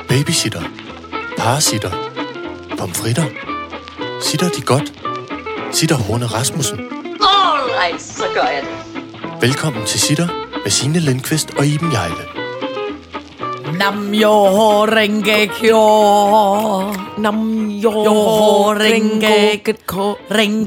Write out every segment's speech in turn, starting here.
Babysitter. Parasitter. Pomfritter. Sitter de godt? Sitter Horne Rasmussen. Alright, så gør jeg det. Velkommen til Sitter med Signe Lindqvist og Iben Hjejle. Nam yo rengekyo. Nam yo rengekyo.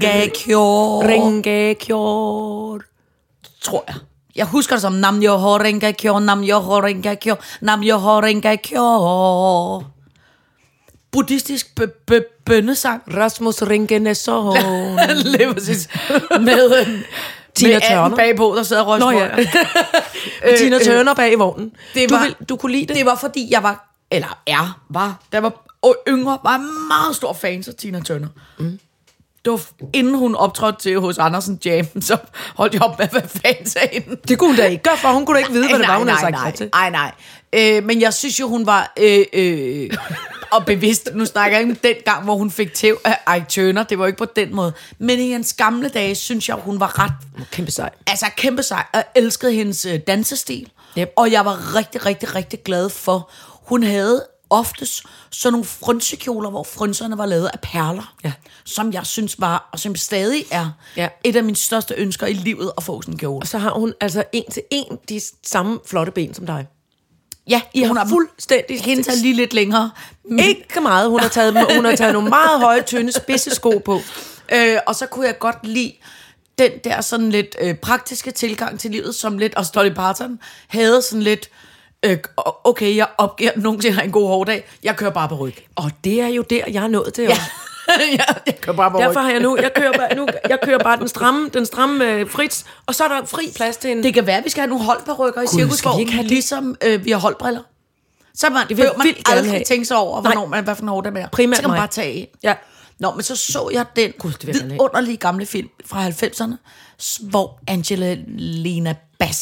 Tror jeg. Jeg husker det som nam yo rengekyo, nam yo rengekyo, nam yo rengekyo. Buddhistisk bønnesang. Rasmus Ringenesson. Lige præcis. Med Tina med Turner bagpå, der sidder og Nå ja. Tina Turner bag i vognen. Du kunne lide det? Det var fordi jeg var, da jeg var yngre, var jeg meget stor fan af Tina Turner. Mm. Det var inden hun optrådte til hos Andersen Jam, så holdt jeg op med at være fan af hende. Det kunne hun da ikke gøre, for hun kunne da ikke vide, hvad det var, hun havde sagt til. Nej. Men jeg synes jo, hun var og bevidst. Nu snakker jeg ikke om den gang, hvor hun fik tæv af Ike Turner. Det var ikke på den måde. Men i hendes gamle dage, synes jeg, hun var ret... Kæmpe sej. Altså kæmpe sej. Jeg elskede hendes dansestil. Yep. Og jeg var rigtig, rigtig, rigtig glad for, hun havde oftest sådan nogle frynsekjoler, hvor frynserne var lavet af perler. Ja. Som jeg synes var, og som stadig er, et af mine største ønsker i livet at få sådan en kjole. Og så har hun altså en til en de samme flotte ben som dig. Ja, hun har fuldstændig... Hende tager lige lidt længere. Ikke meget. Hun har taget nogle meget høje, tynde, spidse sko på. Og så kunne jeg godt lide den der sådan lidt praktiske tilgang til livet, som lidt, og Dolly Parton havde sådan lidt, okay, jeg opgiver nogensinde har en god hårdag, jeg kører bare på ryg. Og det er jo der, jeg er nået til også. Jeg kører bare på ryg. Derfor har jeg kører bare den stramme Fritz, og så er der fri plads til en... Det kan være, at vi skal have nogle holdperrykker i Cirkusgården, ligesom vi har holdbriller. Så man, det vil man aldrig tænke sig over, hvornår man, hvad for en hårdag med. Primært så kan man bare tage en. Ja. Nå, men så jeg den vidunderlige gamle film fra 90'erne, hvor Angela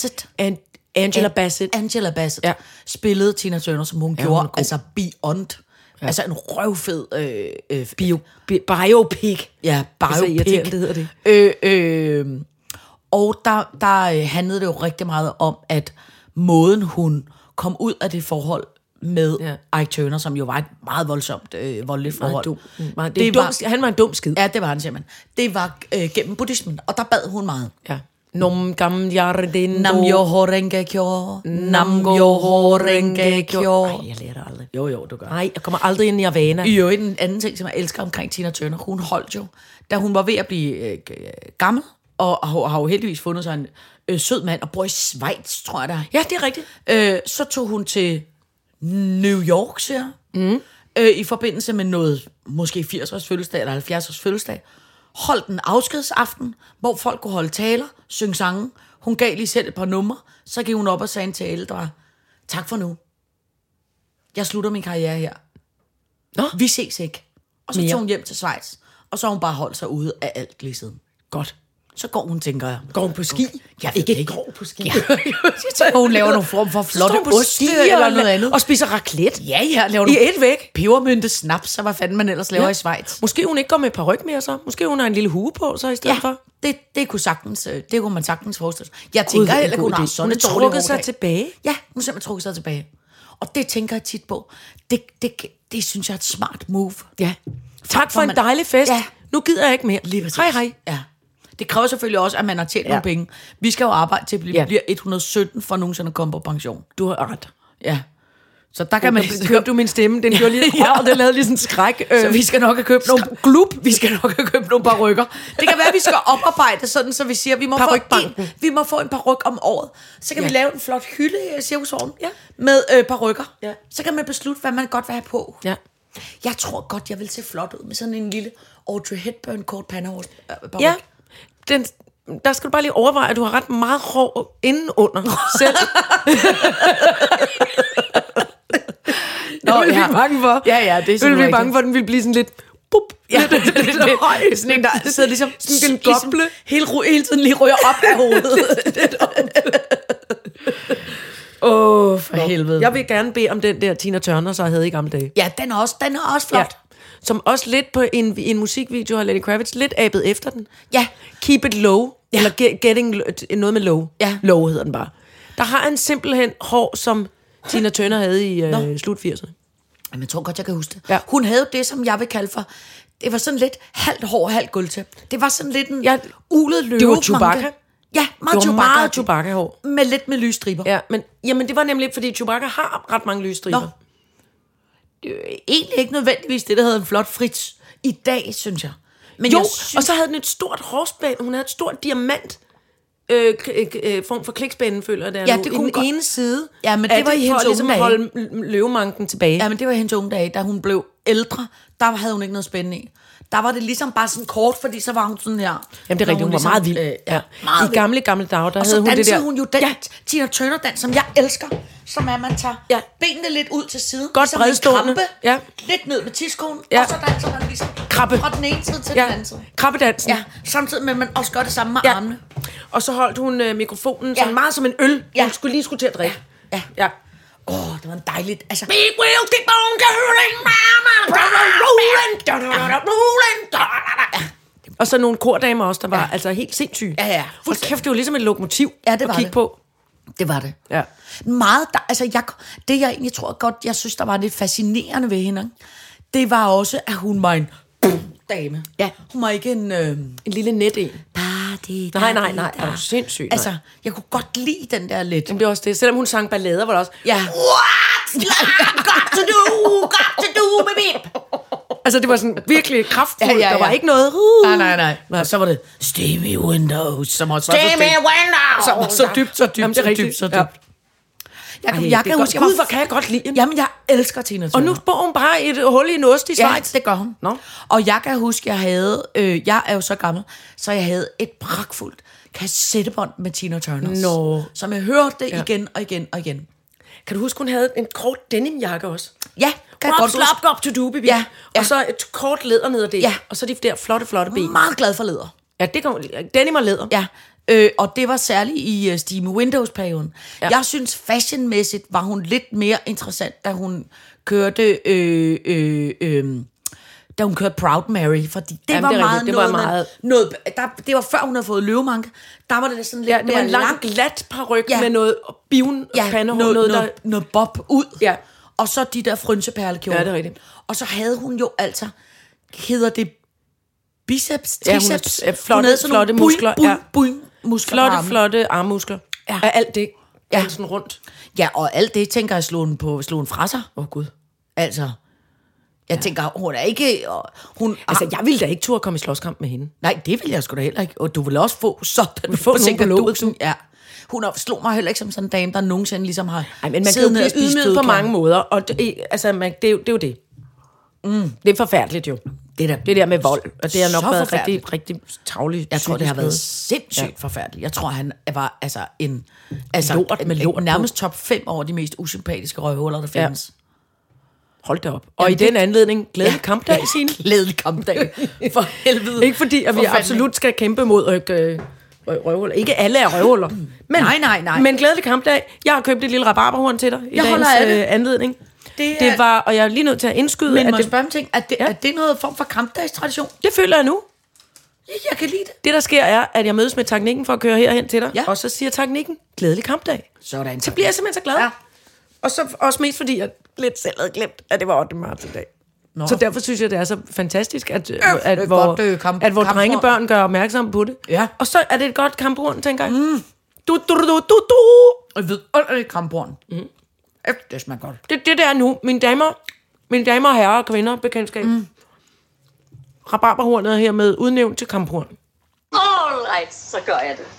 Bassett spillede Tina Turner, som hun gjorde, altså Beyond. Ja. Altså en røvfed biopic. Ja, biopic. Det hedder det. Og der handlede det jo rigtig meget om, at måden hun kom ud af det forhold med Ike Turner, som jo var et meget voldsomt voldeligt forhold. Han var en dum skid. Ja, det var han simpelthen. Det var gennem buddhismen, og der bad hun meget. Ja. Nam yo rengekyo. Nam yo rengekyo. Ej, jeg lærer det aldrig. Jo, du gør. Nej, jeg kommer aldrig ind i Nirvana. Jo, en anden ting, som jeg elsker omkring Tina Turner, hun holdt jo, da hun var ved at blive gammel, og har jo heldigvis fundet sig en sød mand, og bor i Schweiz, tror jeg der. Ja, det er rigtigt. Så tog hun til New York, siger i forbindelse med noget, måske 80-års fødselsdag, eller 70-års fødselsdag, holdt en afskedsaften, hvor folk kunne holde taler, synge sange. Hun gav lige selv et par numre, så gik hun op og sagde en tale, der var, tak for nu. Jeg slutter min karriere her. Nå? Vi ses ikke. Og så tog hun hjem til Schweiz, og så har hun bare holdt sig ude af alt lige siden. Godt. Så går hun, tænker jeg. Går hun på ski? Jeg ikke går på ski. Så hun laver nogle form for flotte oste eller noget andet. Og spiser raclette. Ja, laver i et væk. Pebermynte snaps, så hvad fanden man ellers laver i Schweiz. Måske hun ikke går med paryk mere så. Måske hun har en lille hue på så i stedet for. Det kunne man sagtens forestille sig. Jeg tænker heller, at hun har sådan et dårligt trukket sig tilbage. Ja, hun har simpelthen trukket sig tilbage. Og det tænker jeg tit på. Det synes jeg er et smart move. Ja. Tak for en dejlig fest. Ja. Nu gider jeg ikke mere. Hej. Ja. Det kræver selvfølgelig også, at man har tjent nogle penge. Vi skal jo arbejde til, at vi bliver 117 for nogensinde at komme på pension. Du har ret. Ja. Så der kan man... Hørte du min stemme? Den gjorde lige... og det lavede lige sådan en skræk. Så vi skal nok have købt nogle... Vi skal nok have købt nogle parykker. Det kan være, at vi skal oparbejde sådan, så vi siger, at vi må få en paryk om året. Så kan vi lave en flot hylde i Cirkusvognen med parykker. Ja. Så kan man beslutte, hvad man godt vil have på. Ja. Jeg tror godt, jeg vil se flot ud med sådan en lille Audrey Hepburn kort pandehårs-paryk. Ja. Der skal du bare lige overveje, at du har ret meget hår indenunder selv. Nå, det vil vi bange for. Ja, det er sådan. Det vil vi bange for, at den vil blive sådan lidt... Bup, lidt høj. Sådan en, der sidder ligesom sådan en goble. Hele tiden lige ryger op af hovedet. For helvede. Jeg vil gerne bede om den der Tina Turner, så jeg havde i gamle dage. Ja, den er også flot. Ja. Som også lidt på en musikvideo har Lenny Kravitz lidt abet efter den. Ja. Keep it low. Ja. Eller getting noget med low. Ja. Low hedder den bare. Der har han simpelthen hår, som Tina Turner havde i slut 80'erne. Jamen, jeg tror godt, jeg kan huske det. Ja. Hun havde det, som jeg vil kalde for... Det var sådan lidt halvt hår, halvt gulvtæp. Det var sådan lidt en ulet løve. Det var Chewbacca. Ja, meget det var Chewbacca. meget Chewbacca-hår. Med lidt med lysstriber. Ja, men jamen, det var nemlig, fordi Chewbacca har ret mange lysstriber. Nå. Det er egentlig ikke nødvendigvis det, der hedder en flot Fritz. I dag, synes jeg. Men Jo, jeg synes, og så havde den et stort hårspænd. Hun havde et stort diamant form for klikspænden, føler jeg, der Ja, nu. det I kunne den godt. ene side. Ja, men det var i hendes for ligesom unge at dage. holde løvemanken tilbage. Ja, men det var i hendes unge dage. Da hun blev ældre, der havde hun ikke noget spændende i. Der var det ligesom bare sådan kort, fordi så var hun sådan her. Jamen, det er rigtigt, hun var meget vild. meget I gamle dage, der og havde så hun det dansede der. hun jo den Tina Turner-dans, som jeg elsker. Som er, at man tager benene lidt ud til siden. Godt som en bredstående. krampe, Ja. lidt ned med tidskonen, Ja. og så danser man ligesom Krabbe. fra den ene side til den anden side. Krabbedansen. Ja, samtidig med, at man også gør det samme med armene. Og så holdt hun mikrofonen sådan meget som en øl. Hun skulle til at drikke. Ja. Det var en dejligt. Altså, Big wheel keep on turning, mama, rolling. Og så nogle kordamer også, der var altså helt sindssyge. Ja. Hold kæft, det var ligesom et lokomotiv Ja, det var at kigge det. på. det var det. Ja. Meget, det jeg egentlig tror godt, jeg synes, der var lidt fascinerende ved hende, det var også, at hun var en dame. Ja. Hun var ikke en... En lille net en. Nej, det var sindssygt. Altså, jeg kunne godt lide den der lidt. Jamen, det er også det. Selvom hun sang ballader, var det også... Ja. What? Got to do, baby. Altså, det var sådan virkelig kraftfuldt. Ja. Der var ikke noget... Nej. Og så var det Steamy Windows, som også var så Steamy dybt. window. Som var så dybt, Jamen, det er rigtigt. så dybt. Ja. Jeg kan huske, Gud, hvor kan jeg godt lide hende. Jamen, jeg elsker Tina Turner. Og nu bor hun bare i et hul i en ost i Ja, Schweiz. det gør hun. Nå. Og jeg kan huske, jeg havde... jeg er jo så gammel, så jeg havde et pragtfuldt kassettebånd med Tina Turner. Nå. Som jeg hørte igen og igen og igen. Kan du huske, hun havde en kort denimjakke også? Ja, kan jeg godt huske. Slap up to do, baby. Ja. Og så et kort læder ned ad det. Ja. Og så de der flotte ben. Meget glad for læder. Ja, det kan denim og læder. Ja, og det var særligt i Steamy Windows-perioden. Ja. Jeg synes, fashionmæssigt var hun lidt mere interessant, da hun kørte... da hun kørte Proud Mary, fordi det Jamen, var det er meget rigtigt. Det var noget, meget- noget det var før hun havde fået løvemanke. Der var det sådan lidt Ja, det var en lang glat paryk med noget bivn pandehår. noget bob ud. Ja. Og så de der frynseperlekjoler. Ja, det er rigtigt. Og så havde hun jo altså, hedder det biceps, Ja, hun triceps? havde flotte muskler, ja. Muskler på armen. Flotte armmuskler. Ja. Af alt det. Ja. Sådan rundt. Ja, og alt det, tænker jeg, slå en fra sig. Gud. Altså, jeg tænker, hun er ikke... Hun, Altså, jeg ville da ikke turde komme i slåskamp med hende. nej, det vil jeg sgu da heller ikke. Og du vil også få sådan... få nogen på låget. Ja. Hun slog mig heller ikke som sådan en dame, der nogensinde ligesom har Nej, men man kan jo siddet ned og blive spist ydmyget på dødkær. mange måder. Og det er jo det. Det er forfærdeligt jo. Det Det der med vold. Og det har nok Så været forfærdeligt. rigtig tavligt. Jeg tror, det har været sindssygt forfærdeligt. Jeg tror, han var altså en... Lort med lort på. nærmest top 5 over de mest usympatiske røvhuller, der findes. Hold da op. Og Jamen, i den anledning, glædelig kampdag, Signe. Glædelig kampdag. For helvede. Ikke fordi, at vi For fanden. absolut skal kæmpe mod røvhuller. Ikke alle er røvhuller. Men, Nej. Men glædelig kampdag. Jeg har købt et lille rabarberhorn til dig i Jeg holder dagens af det. anledning. Det Det var, og jeg er lige nødt til at indskyde, Men at må jeg det, spørge om ting? Er det noget form for kampdagstradition? det føler jeg nu. Jeg kan lide det. Det, der sker, er, at jeg mødes med teknikken for at køre herhen til dig. Ja. Og så siger teknikken, glædelig kampdag. Sådan. Så bliver jeg simpelthen så glad. Ja. Og så også mest fordi, jeg lidt selv havde glemt, at det var 8. marts i dag. Nå. Så derfor synes jeg, det er så fantastisk, at det er at godt, vores kampord. drengebørn gør opmærksom på det. Ja. Og så er det et godt kampord, tænker jeg. Du. Og vidunderligt kramporn. Det smager godt. Det der nu, mine damer og herrer og kvinder, bekendtskab. Rabarberhornet er hermed udnævnt til kamphorn. Alright, så gør jeg det.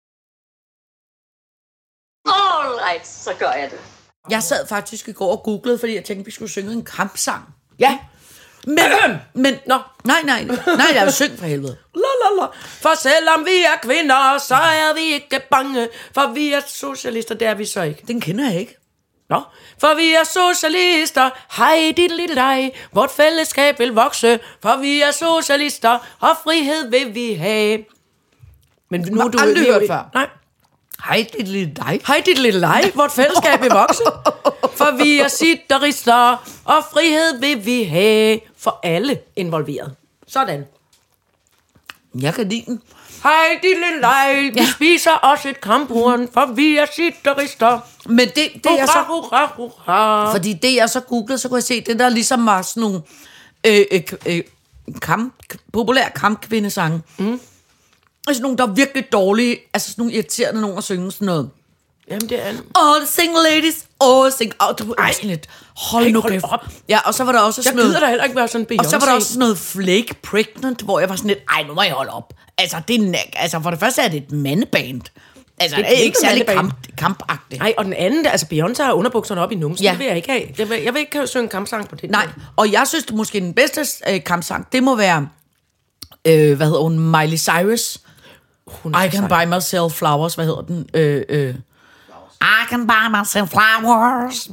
Alright, så gør jeg det. Jeg sad faktisk i går og googlede, fordi jeg tænkte, at vi skulle synge en kampsang. Ja. Men, nej, jeg er jo syng for helvede. La. For selvom vi er kvinder, så er vi ikke bange. For vi er socialister, det er vi så ikke. Den kender jeg ikke. Nå, for vi er socialister, hej dit lille dig, vort fællesskab vil vokse, for vi er socialister, og frihed vil vi have. Men nu Har er du aldrig hørt før. Nej. Hej, det lille dig. Hej dit lille dig, vort fællesskab vil vokse, for vi er sitterister, og frihed vil vi have for alle involveret. Sådan. Jeg kan lide den. Hej, dit lille leg, vi spiser også et kamphorn, for vi er sitterister. Men det er så... Hurra. Fordi det jeg så googlede, så kunne jeg se, det der ligesom var sådan nogle populære kampkvindesange. Altså nogle, der er virkelig dårlige, altså sådan nogle irriterende nogen at synge sådan noget. Jamen, det er... All the single ladies, all the single... sådan lidt, hold nu kæft. Ja, og så var der også sådan noget... Jeg gider da heller ikke være sådan Beyoncé. Og så var der også sådan noget Flake Pregnant, hvor jeg var sådan lidt, ej, nu må jeg holde op. Altså, altså for det første er det et mandeband. Altså, det er ikke særlig kampagtigt. Nej, og den anden, altså Beyoncé har underbukserne op i numsen, det vil jeg ikke have. Jeg vil ikke synge kampsang på det. Nej, og jeg synes, det måske den bedste kampsang, det må være, hvad hedder hun, Miley Cyrus. I can buy myself flowers, hvad hedder den? I can buy myself flowers.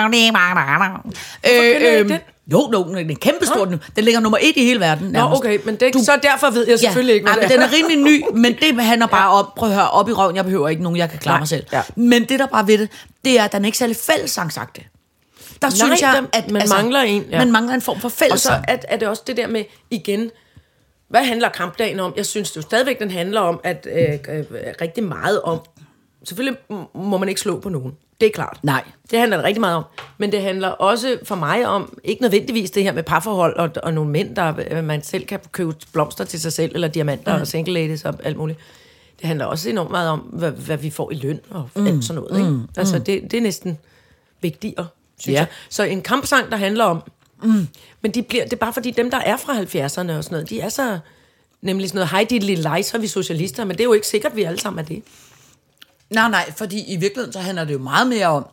Jo, den er kæmpestor nu. Den ligger nummer 1 i hele verden. Nå, okay, men så derfor ved jeg selvfølgelig ikke, hvad det er. Den er rimelig ny, men det handler bare om, prøv at høre, op i røven, jeg behøver ikke nogen, jeg kan klare mig selv. Ja. Men det der bare ved det er, at den er ikke særlig fællessangsagtig. Der synes jeg, at man mangler en. Ja. Man mangler en form for fællessang. Og så er det også det der med, igen, hvad handler kampdagen om? Jeg synes jo stadigvæk, den handler om, at rigtig meget om, selvfølgelig må man ikke slå på nogen. Det er klart. Nej. Det handler det rigtig meget om. Men det handler også for mig om, ikke nødvendigvis det her med parforhold og nogle mænd, der man selv kan købe blomster til sig selv, eller diamanter og single ladies og alt muligt. Det handler også enormt meget om, hvad vi får i løn og alt sådan noget. Ikke? Altså, det er næsten vigtigere, synes jeg. Så en kampsang, der handler om... Men det er bare fordi dem, der er fra 70'erne og sådan noget, de er så... Nemlig sådan noget, hej, dit lille leg, så er vi socialister, men det er jo ikke sikkert, vi alle sammen er det. Nej, fordi i virkeligheden, så handler det jo meget mere om,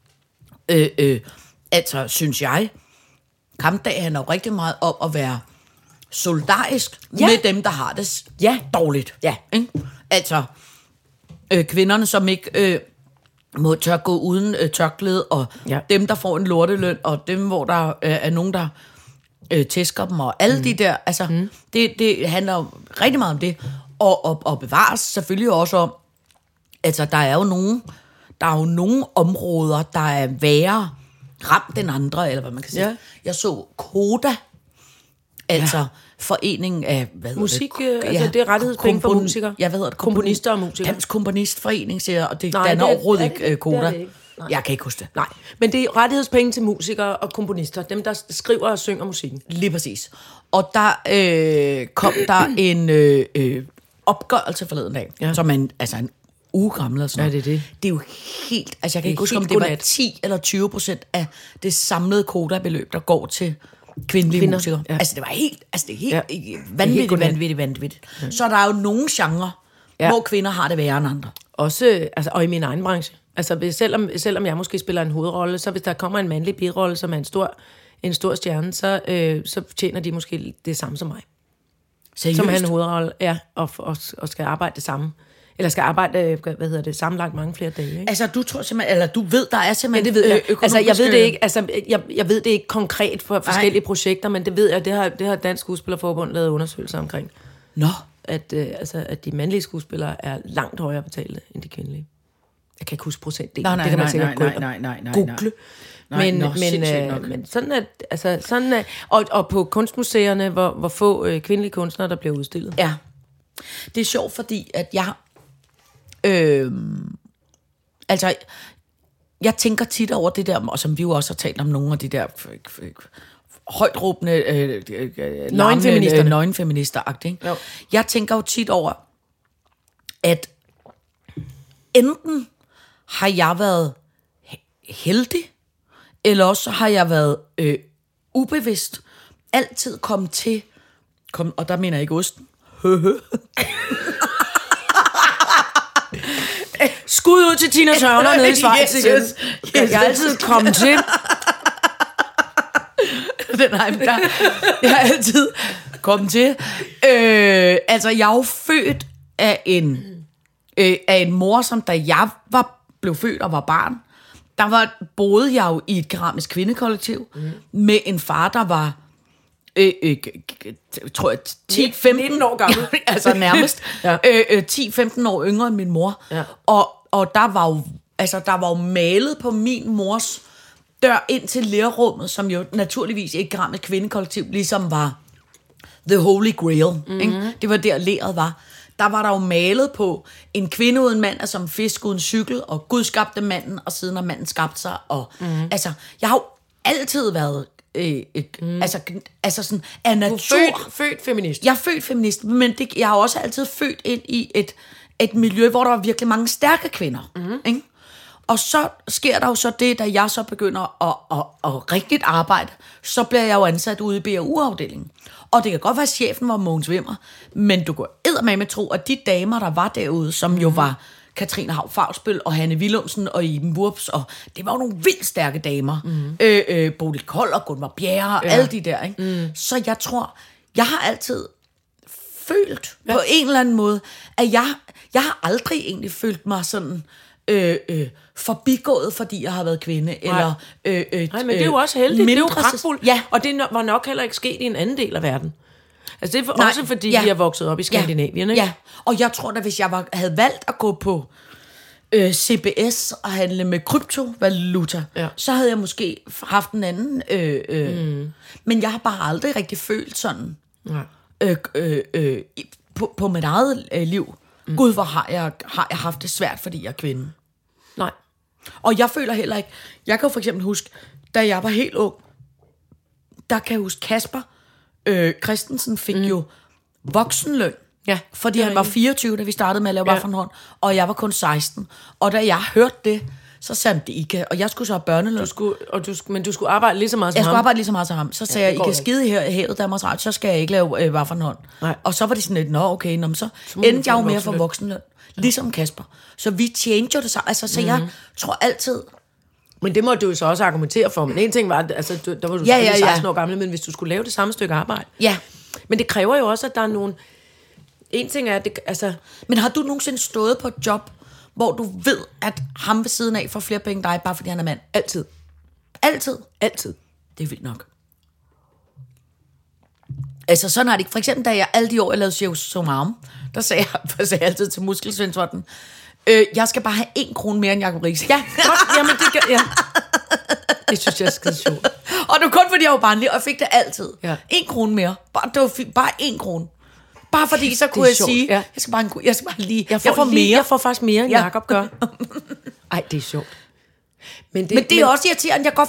altså, synes jeg, kampdag handler jo rigtig meget om at være solidarisk med dem, der har det dårligt. Ja. Ikke? Altså, kvinderne, som ikke må tør gå uden tørklæde, og dem, der får en lorteløn, og dem, hvor der er nogen, der tæsker dem, og alle de der, altså, det handler jo rigtig meget om det, og bevares selvfølgelig også om, altså, der er jo nogle områder, der er værre ramt end andre, eller hvad man kan sige. Ja. Jeg så Koda, altså foreningen af, hvad musik, altså det er rettighedspenge for musikere. Ja, hvad hedder det? Komponister og musikere. Dansk Komponistforening, siger jeg, og det danner overhovedet ikke Koda. Det ikke. Jeg kan ikke huske det. Nej, men det er rettighedspenge til musikere og komponister, dem der skriver og synger musikken. Lige præcis. Og der kom der en opgørelse forleden dag, som en uge gammel eller sådan noget. Ja, det er det. Det er jo helt... Altså, jeg kan ikke huske, om det var 10 eller 20% af det samlede Koda-beløb, der går til kvindelige musikere. Ja. Altså, det var helt... Altså, det er helt vanvittigt. Ja. Så er der jo nogle genrer, hvor kvinder har det værre end andre. Også, altså, og i min egen branche. Altså, selvom jeg måske spiller en hovedrolle, så hvis der kommer en mandlig birolle, som er en stor stjerne, så tjener de måske det samme som mig. Seriøst? Som er en hovedrolle, og skal arbejde det samme. Eller skal arbejde, sammenlagt mange flere dage, ikke? Altså, du tror simpelthen, eller du ved, der er simpelthen... Ja, det ved jeg. Altså, jeg ved det ikke, jeg ved det ikke konkret for forskellige projekter, men det ved jeg, det har Dansk Skuespillerforbund lavet undersøgelser omkring. Nå. At de mandlige skuespillere er langt højere betalte end de kvindelige. Jeg kan ikke huske procentdelen. Det kan man sikkert google. Men sådan er, og på kunstmuseerne, hvor få kvindelige kunstnere, der bliver udstillet. Ja. Det er sjovt, fordi at jeg... altså, jeg tænker tit over det der, og som vi jo også har talt om nogle af de der højtråbende nøgenfeminister-agtigt. Jeg tænker jo tit over, at enten har jeg været heldig, eller også har jeg været ubevidst altid kommet til, og der mener jeg ikke osten, skud ud til Tina Turner nede i Schweiz igen. Jeg er altid kommet til. Jeg har altid kommet til. Altså, jeg er jo født af en mor, som da jeg blev født og var barn, boede jeg jo i et keramisk kvindekollektiv med en far, der var tror jeg 10-15 år gammel. Altså nærmest 10-15 år yngre end min mor. Ja. Og der var jo malet på min mors dør ind til lærerummet, som jo naturligvis ikke keramisk kvindekollektiv ligesom var The Holy Grail. Ikke? Det var der leret var. Der var der jo malet på, en kvinde uden mand er som en fisk uden cykel, og Gud skabte manden, og siden har manden skabt sig. Og, altså, jeg har jo altid været altså sådan af natur. Født feminist. Jeg er født feminist, men jeg har også altid født ind i et miljø, hvor der var virkelig mange stærke kvinder. Ikke? Og så sker der jo så det, da jeg så begynder at rigtigt arbejde, så bliver jeg jo ansat ude i BAU-afdelingen. Og det kan godt være, at chefen var Mogens Wimmer, men du går eddermame tro, at de damer, der var derude, som jo var Katrine Haug-Fagsbøl og Hanne Willumsen og Iben Wurps, og det var jo nogle vildt stærke damer. Bodil Kold og Gunvar Bjerre og alle de der. Ikke? Så jeg tror, jeg har altid følt på en eller anden måde, at jeg har aldrig egentlig følt mig sådan forbigået, fordi jeg har været kvinde. Eller, Nej, men det er jo også heldigt. Det er jo pragtfuldt. Ja. Og det var nok heller ikke sket i en anden del af verden. Altså det er også fordi, vi er vokset op i Skandinavien, ikke? Ja, og jeg tror da, hvis jeg havde valgt at gå på CBS og handle med kryptovaluta, så havde jeg måske haft en anden. Men jeg har bare aldrig rigtig følt sådan på mit eget liv. Gud, hvor har jeg haft det svært, fordi jeg er kvinde. Nej. Og jeg føler heller ikke. Jeg kan jo for eksempel huske, da jeg var helt ung, der kan jeg huske Kasper Christensen fik jo voksenløn. Ja, fordi han var 24, da vi startede med at lave Vaffelhorn, og jeg var kun 16. Og da jeg hørte det, så sagde han, det I kan, og jeg skulle så have børneløn. Men du skulle arbejde lige så meget som ham? Jeg skulle arbejde lige så meget som ham. Så sagde jeg, I kan skide her i havet, Danmarks Radio, så skal jeg ikke lave Vaffelhorn. Og så var det sådan lidt, okay, så endte jeg jo mere for voksenløn. Ligesom Kasper. Så vi tjente jo det så. Altså, så jeg tror altid. Men det må du jo så også argumentere for. Men en ting var, altså, der var du 16 år gammel, men hvis du skulle lave det samme stykke arbejde. Ja. Men det kræver jo også, at der er nogle. En ting er, at det, altså. Men har du nogensinde stået på et job, hvor du ved, at ham ved siden af får flere penge end dig, bare fordi han er mand? Altid. Altid? Altid. Det er vildt nok. Altså sådan er det ikke. For eksempel, da jeg alle de år, jeg lavede Sjæv som arm, der sagde jeg altid til Muskelsvendsvorten, jeg skal bare have 1 krone mere end Jacob Riis. Ja, godt. Jamen, det synes jeg er skide sjovt. Og det var kun fordi jeg var barnlig, og jeg fik det altid. Ja. 1 krone mere. Bare 1 krone. Bare fordi så kunne jeg sige, jeg skal bare lige, jeg får mere. Jeg får faktisk mere, end Jacob gør. Ej, det er sjovt. Men det er også irriterende. Jeg kan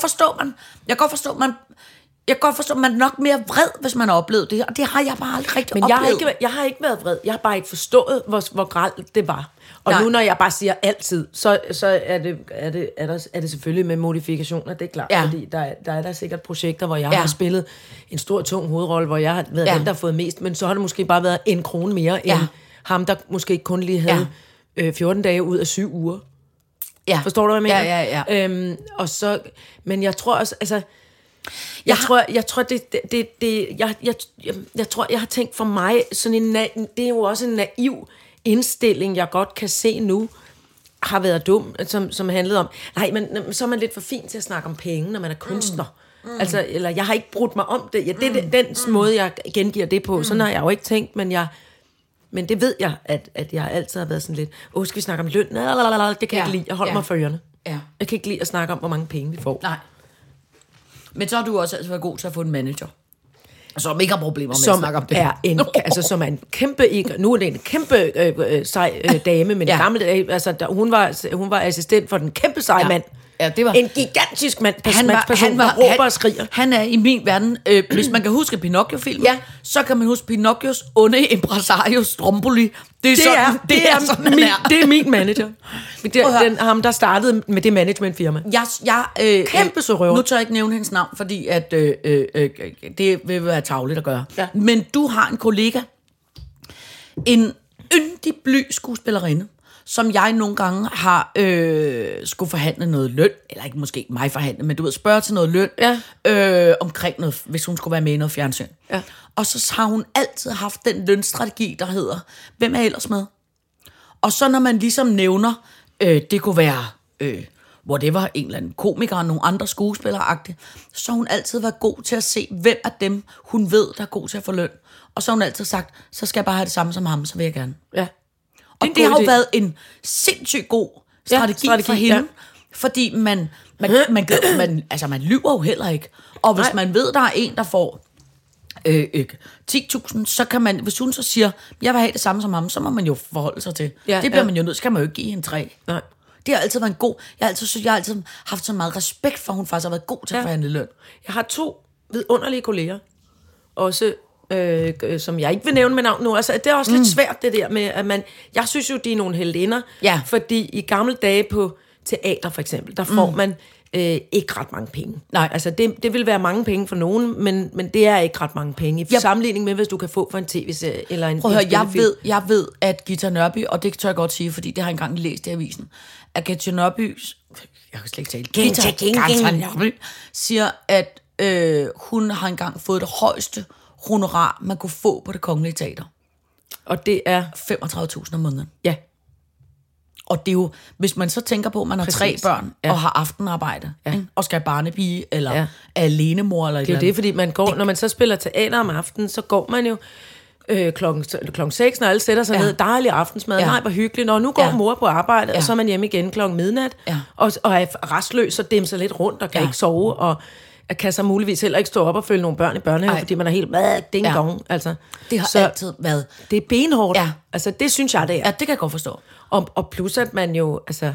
godt forstå, man er nok mere vred, hvis man har oplevet det. Og det har jeg bare aldrig rigtig oplevet. Men jeg har ikke været vred. Jeg har bare ikke forstået, hvor grelt det var. Og nu, når jeg bare siger altid, så er det selvfølgelig med modifikationer, det er klart. Ja. Fordi der er der sikkert projekter, hvor jeg har spillet en stor, tung hovedrolle, hvor jeg har været den, der har fået mest, men så har det måske bare været 1 krone mere, end ham, der måske kun lige havde 14 dage ud af 7 uger. Ja. Forstår du, hvad jeg mener? Ja. Og så, men jeg tror også, altså. Jeg tror, jeg har tænkt for mig, sådan det er jo også en naiv indstilling, jeg godt kan se nu, har været dum, som handlede om, nej, men så er man lidt for fin til at snakke om penge, når man er kunstner. Altså, eller jeg har ikke brudt mig om det. Ja, det er den måde, jeg gengiver det på. Sådan har jeg jo ikke tænkt, men det ved jeg, at jeg altid har været sådan lidt, skal vi snakke om løn? Det kan jeg ikke lide. Jeg holder mig for ørerne. Ja. Jeg kan ikke lide at snakke om, hvor mange penge vi får. Nej. Men så har du også altså været god til at få en manager, som ikke har problemer med at snakke om det. Som er en kæmpe, nu er det en kæmpe sej dame, men gammel, altså hun var assistent for den kæmpe sej mand. Ja, det var en gigantisk mand, der råber og skriger. Han er i min verden, hvis man kan huske Pinocchio-filmen, så kan man huske Pinocchios onde impresario Stromboli. Det er min manager. Det er ham, der startede med det managementfirma. Kæmpe så røver. Nu tør jeg ikke nævne hendes navn, fordi at, det vil være tarveligt at gøre. Ja. Men du har en kollega, en yndig bly skuespillerinde, som jeg nogle gange har skulle forhandle noget løn, eller ikke måske mig forhandle, men du ved, spørge til noget løn, omkring noget, hvis hun skulle være med i noget fjernsyn. Ja. Og så har hun altid haft den lønstrategi, der hedder, hvem er ellers med? Og så når man ligesom nævner, det kunne være, whatever, en eller anden komiker, og nogle andre skuespillere-agtige, så har hun altid været god til at se, hvem af dem, hun ved, der er god til at få løn. Og så har hun altid sagt, så skal jeg bare have det samme som ham, så vil jeg gerne. Ja. Og det har jo været en sindssygt god strategi for hende, fordi man lyver jo heller ikke. Og hvis man ved, der er en, der får 10.000, så kan man, hvis hun så siger, jeg vil have det samme som ham, så må man jo forholde sig til. Ja, Det bliver man jo nødt, så kan man jo ikke give hende 3. Nej. Det har altid været en god, jeg har altid haft så meget respekt for, at hun faktisk har været god til at forhandle løn. Jeg har 2 vidunderlige kolleger, også, som jeg ikke vil nævne med navn nu. Altså, det er også lidt svært det der med, at jeg synes jo, de er nogle heldinder, fordi i gamle dage på teater for eksempel, der får man ikke ret mange penge. Nej. Altså, det vil være mange penge for nogen, men det er ikke ret mange penge. I sammenligning med, hvis du kan få for en tv-serie eller en Prøv at høre, spillefilm. jeg ved, at Gita Nørby, og det tør jeg godt sige, fordi det har jeg engang læst i avisen, at Gita Nørby, jeg kan slet ikke tale, Gita Nørby, siger, at hun har engang fået det højeste honorar, man kunne få på Det Kongelige Teater. Og det er... 35.000 om måneden. Ja. Og det er jo, hvis man så tænker på, at man har 3 børn og har aftenarbejde, ikke? Og skal have barnepige, eller er alenemor, eller et Det er eller det, fordi man går, når man så spiller teater om aftenen, så går man jo klokken 6, når alle sætter sig ned, dejlig aftensmad, nej, hvor hyggeligt, når nu går mor på arbejde, og så er man hjemme igen klokken midnat, og er restløs, og dæmmer sig lidt rundt, og kan ikke sove, og kan så muligvis heller ikke stå op og følge nogle børn i børnehave, fordi man er helt ding-dong. Altså. Det har altid været. Det er benhårdt. Ja. Altså, det synes jeg, det er. Ja, det kan jeg godt forstå. Og plus, at man jo, altså...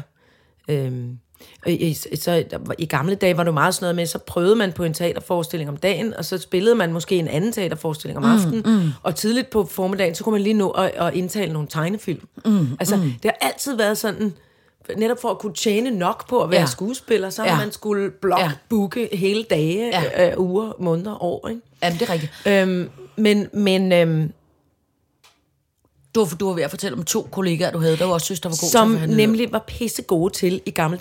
I gamle dage var det meget sådan noget med, så prøvede man på en teaterforestilling om dagen, og så spillede man måske en anden teaterforestilling om aftenen, og tidligt på formiddagen, så kunne man lige nå at indtale nogle tegnefilm. Det har altid været sådan, netop for at kunne tjene nok på at være skuespiller, så har man skulle booke hele dage, uger, måneder, år. Ikke? Jamen, det er rigtigt. Du var ved at fortælle om 2 kollegaer, du havde, der også synes, der var gode som til at forhandle nemlig var pisse gode til i gamle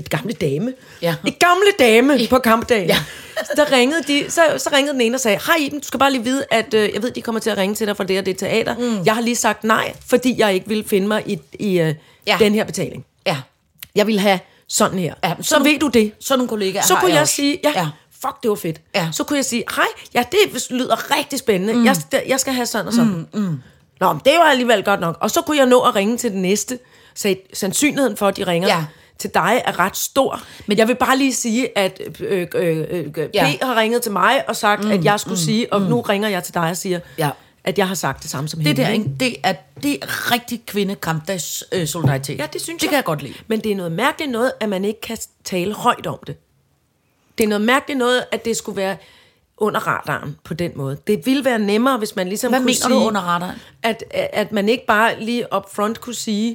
dame på kampdagen. Ja. Så ringede den ene og sagde, hej Iben, du skal bare lige vide, at jeg ved, de kommer til at ringe til dig for det og det teater. Jeg har lige sagt nej, fordi jeg ikke ville finde mig i den her betaling. Ja. Jeg vil have sådan her. Ja, så ved du det. Sådan nogle kollegaer så har kunne jeg jeg sige, fuck, det var fedt. Ja. Så kunne jeg sige, hej, det lyder rigtig spændende. Jeg skal have sådan og sådan. Nå, men det var alligevel godt nok. Og så kunne jeg nå at ringe til den næste. Så sandsynligheden for, at de ringer til dig, er ret stor. Men jeg vil bare lige sige, at P har ringet til mig og sagt, at jeg skulle sige, og nu ringer jeg til dig og siger, at jeg har sagt det samme som hende. Det er rigtig kvindekampdags solidaritet. Ja, det synes jeg. Det kan jeg godt lide. Men det er noget mærkeligt noget, at man ikke kan tale højt om det. Det er noget mærkeligt noget, at det skulle være under radaren på den måde. Det ville være nemmere, hvis man ligesom kunne sige... Hvad mener du under radaren? At man ikke bare lige up front kunne sige,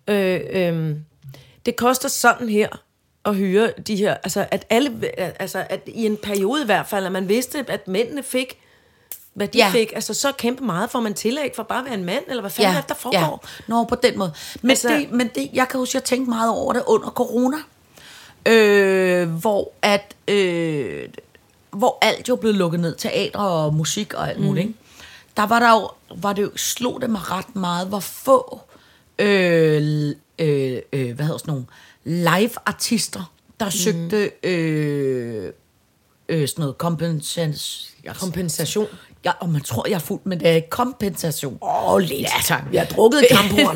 det koster sådan her at hyre de her... at i en periode i hvert fald, at man vidste, at mændene fik, hvad de fik. Altså, så kæmpe meget får man tillæg for bare at være en mand, eller hvad fanden der foregår. Ja. Nå, på den måde. Men det, jeg kan huske, jeg tænkte meget over det under corona, hvor alt jo blev lukket ned, teater og musik og alt muligt, ikke? Der slog det mig ret meget, hvor få live-artister, der søgte sådan noget kompensation. Ja, og man tror, jeg er fuld, men det er ikke kompensation. Lidt. Ja, tak. Vi har drukket kamphorn.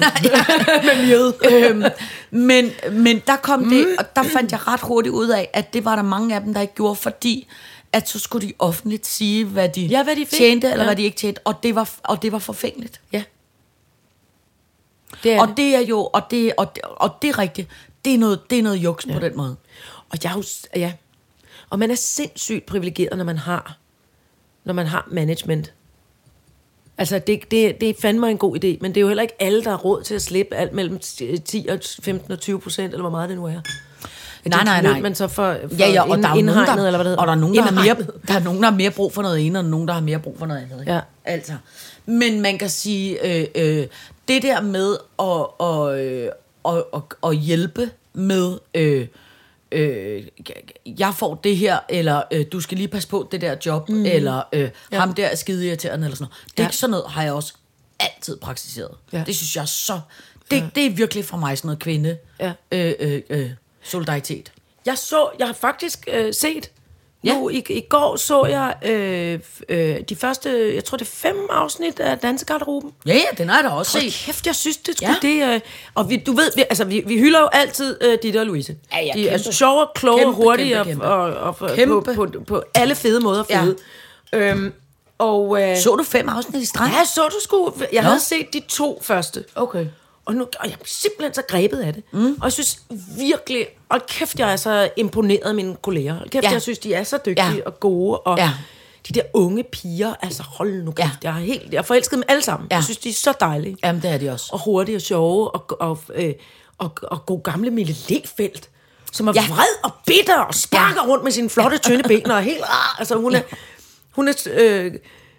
Men der kom det, og der fandt jeg ret hurtigt ud af, at det var der mange af dem, der ikke gjorde, fordi at så skulle de offentligt sige, hvad de tjente, eller hvad de ikke tjente, og det var forfængeligt. Ja. Det er og det er jo, og det er rigtigt, det er noget juks på den måde. Og og man er sindssygt privilegeret, når man har management. Altså, det er fandme en god idé, men det er jo heller ikke alle, der har råd til at slippe alt mellem 10 og 15 og 20%, eller hvor meget det nu er. Nej. Man så for og der er nogen, eller hvad det hedder. Og der er nogen, der har mere brug for noget ene, og nogen, der har mere brug for noget andet. Ikke? Ja. Altså. Men man kan sige, det der med at hjælpe med... jeg får det her, eller du skal lige passe på det der job, eller ham der er skide irriterende, eller sådan noget. Det er ikke sådan noget, har jeg også altid praktiseret. Ja. Det synes jeg så... Det er virkelig for mig sådan noget kvinde solidaritet. Jeg har faktisk set nu i går så jeg de første, jeg tror det er 5 afsnit af Dansegarderoben. Ja, den har jeg da også set. Kæft, jeg synes det skulle det. Og du ved, vi hylder jo altid Ditte og Louise. Ja, de er sjove, kloge, hurtige og på alle fede måder fede. Og, Så du 5 afsnit i streg? ja, så du sgu. Jeg havde set de 2 første. Okay. Og jeg er simpelthen så grebet af det. Og jeg synes virkelig, og kæft, jeg er så imponeret af mine kolleger. Hold kæft, jeg synes, de er så dygtige og gode. Og de der unge piger, altså hold nu kæft, jeg er forelsket dem alle sammen. Jeg synes, de er så dejlige. Jamen, det er de også. Og hurtige og sjove, og god gamle Mille Lehfeldt, som er vred og bitter og sparker rundt med sine flotte, tynde ben, og helt, altså hun er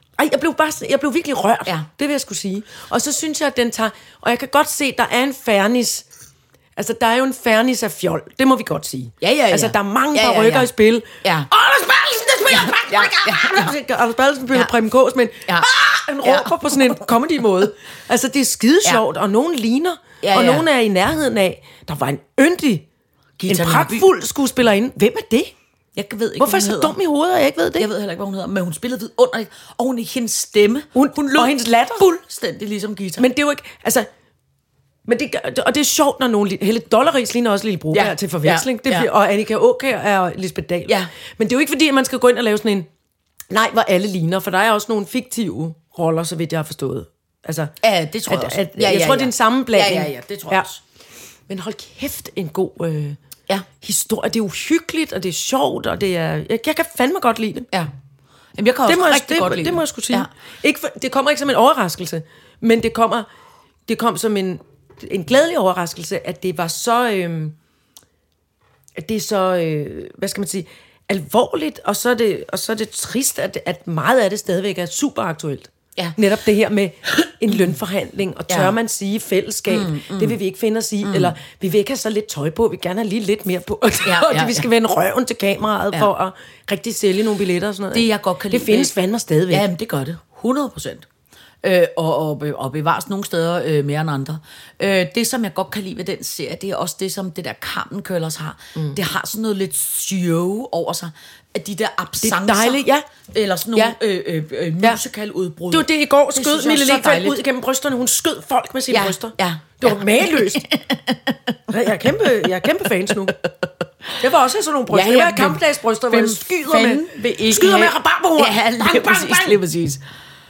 jeg blev virkelig rørt, det vil jeg skulle sige. Og så synes jeg, at den tager, og jeg kan godt se, der er en fernis, altså der er jo en fernis af fjol, det må vi godt sige. Ja. Altså der er mange rykker i spil. Ja. Anders Bertelsen, der spiller Anders Bertelsen spiller Preben Kaas, men han råber på sådan en comedy-måde. Altså det er skide sjovt, og nogen ligner, og nogen er i nærheden af. Der var en yndig, en pragtfuld skuespillerinde. Hvem er det? Jeg ved ikke, hvorfor er så dum i hovedet, og jeg ikke ved det? Jeg ved heller ikke, hvad hun hedder, men hun spillede vidunderligt. Og hun hendes stemme. Hun lød og hendes latter. Fuldstændig ligesom Gita. Men det er jo ikke, altså... Men og det er sjovt, når nogen... Helle Dolleris ligner også Lille Broberg til forveksling. Og Annika Aakjær er Lisbeth Dahl. Ja. Men det er jo ikke fordi, at man skal gå ind og lave sådan en... Nej, hvor alle ligner, for der er også nogle fiktive roller, så vidt jeg har forstået. Altså, ja, det tror jeg også. Jeg tror, det er en sammenblanding. Ja, det tror jeg også. Men hold kæft, en god... historie. Det er uhyggeligt, og det er sjovt, og det er... Jeg kan fandme godt lide det. Ja. Jamen, jeg kan også rigtig godt lide det. Det må jeg sgu sige. Ja. Det kommer ikke som en overraskelse, men det kom som en glædelig overraskelse, at det var så... at det er så... hvad skal man sige? Alvorligt, og så er det trist, at meget af det stadigvæk er super aktuelt. Ja. Netop det her med en lønforhandling, og tør man sige fællesskab, det vil vi ikke finde os i, eller vi vil ikke have så lidt tøj på, vi vil gerne have lige lidt mere på, og vi skal vende røven til kameraet for at rigtig sælge nogle billetter og sådan noget. Det jeg godt kan lide. Det findes fandme stadigvæk. Ja, men det gør det. 100%. Og bevares nogle steder mere end andre. Det, som jeg godt kan lide ved den serie, det er også det, som det der Carmen Curlers har. Det har sådan noget lidt show over sig. At de der absencer. Det er dejligt, ja. Eller sådan nogle musical-udbrud. Det var det i går, skød Mille Lehfeldt ud igennem brysterne. Hun skød folk med sine bryster. Ja. Det var mageløst. Jeg er kæmpe fans nu. Det var også sådan nogle bryster. Det var kampdagsbryster, hvor jeg skyder med rabarberhorn. Ja, lige præcis.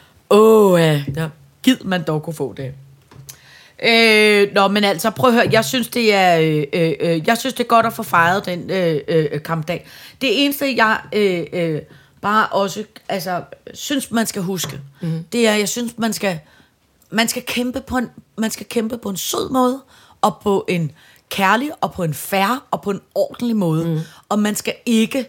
Gid man dog kunne få det. Men altså, prøv at høre. Jeg synes, det er godt at få fejret den kampdag. Det eneste, jeg bare også synes, man skal huske, det er, jeg synes, man skal kæmpe på en sød måde, og på en kærlig, og på en fair, og på en ordentlig måde. Og man skal ikke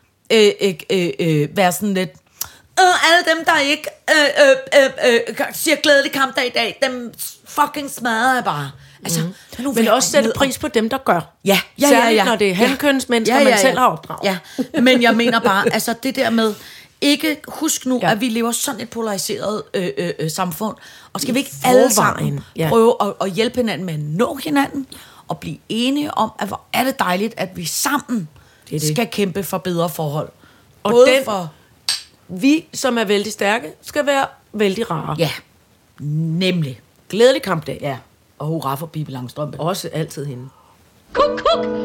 være sådan lidt... alle dem, der ikke siger glædelig kampdag i dag, dem fucking smadrer jeg bare. Altså, men også sætte pris på dem, der gør. Ja. Særligt, når det er hankønsmennesker, man selv har opdraget. Ja, men jeg mener bare, altså det der med, ikke husk nu, at vi lever sådan et polariseret samfund, og skal vi ikke alle sammen prøve at hjælpe hinanden med at nå hinanden, og blive enige om, at hvor er det dejligt, at vi sammen skal kæmpe for bedre forhold. Og både for... Vi, som er vældig stærke, skal være vældig rare. Ja, nemlig. Glædelig kampdag. Ja, og hurra for Bibi Langstrømpe. Også altid hende. Kuk.